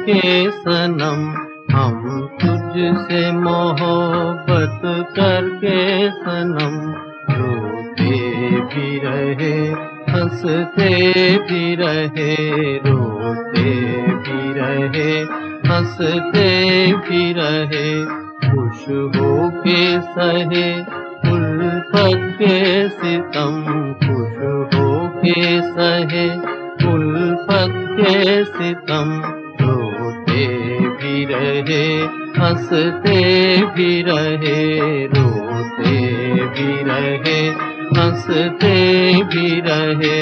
के सनम, हम तुझसे मोहब्बत करके सनम, रोते भी रहे हंसते भी रहे, रोते भी रहे हंसते भी रहे, खुश होके सहे उल्फत के सितम, खुश होके सहे उल्फत के सितम, रोते भी रहे हंसते भी रहे, रोते भी रहे हंसते भी रहे।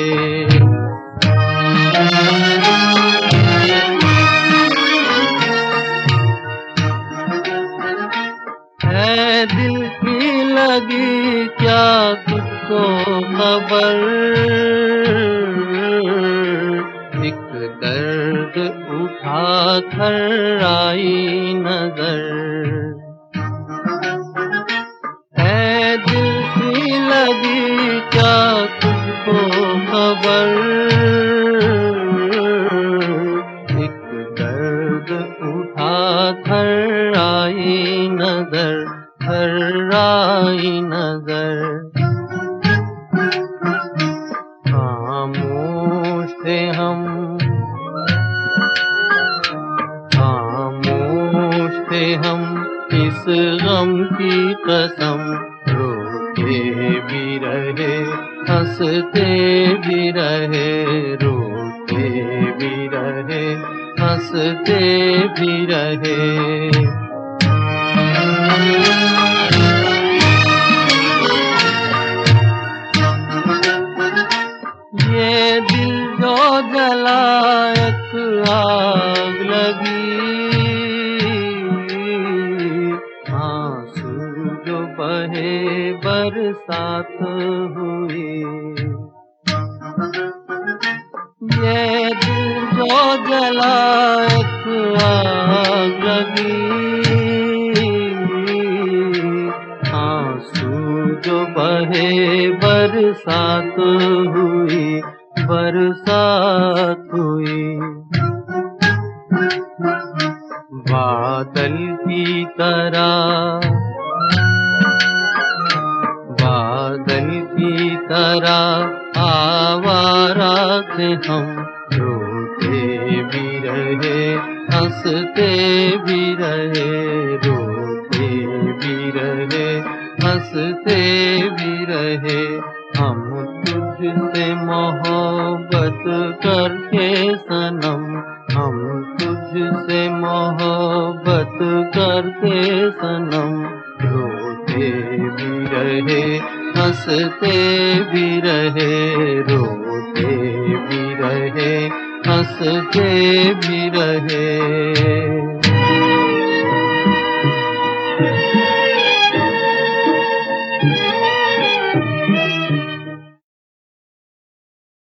है दिल की लगी क्या तुझको खबर, एक दर्द उठा कर आई नजर, है दिल की लगी क्या तुझको खबर, एक दर्द उठा कर आई नजर, कर आई नजर। खामोश थे हम, खामोश थे हम इस गम की कसम, रोते भी रहे हंसते भी रहे, रोते भी रहे हंसते भी रहे। ये दिल जो जला एक आग लगी, आंसू जो बहे बरसात हुई, ये दिल जो जला एक आग लगी, आंसू जो बहे बरसात हुई, बरसात हुई। बादल की तरह, बादल की तरह आवारा थे हम, रोते भी रहे हंसते भी रहे, रोते भी रहे हंसते भी रहे, हम तुझसे मोहब्बत करके सनम, हम तुझसे मोहब्बत करके सनम, रोते भी रहे हंसते भी रहे, रोते भी रहे हंसते भी रहे।